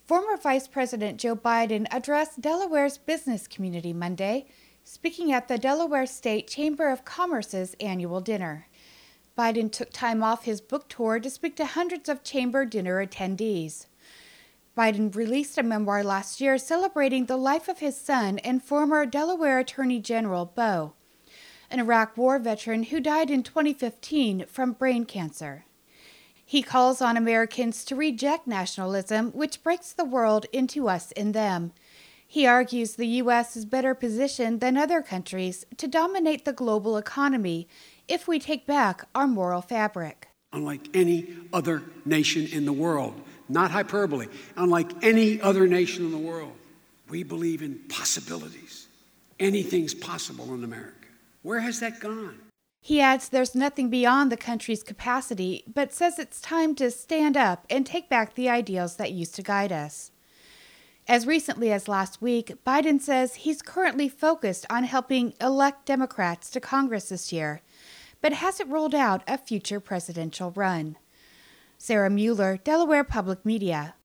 Former Vice President Joe Biden addressed Delaware's business community Monday, speaking at the Delaware State Chamber of Commerce's annual dinner. Biden took time off his book tour to speak to hundreds of chamber dinner attendees. Biden released a memoir last year celebrating the life of his son and former Delaware Attorney General Bo, an Iraq War veteran who died in 2015 from brain cancer. He calls on Americans to reject nationalism, which breaks the world into us and them. He argues the U.S. is better positioned than other countries to dominate the global economy if we take back our moral fabric. Unlike any other nation in the world, not hyperbole, unlike any other nation in the world, we believe in possibilities. Anything's possible in America. Where has that gone? He adds there's nothing beyond the country's capacity, but says it's time to stand up and take back the ideals that used to guide us. As recently as last week, Biden says he's currently focused on helping elect Democrats to Congress this year, but hasn't ruled out a future presidential run. Sarah Mueller, Delaware Public Media.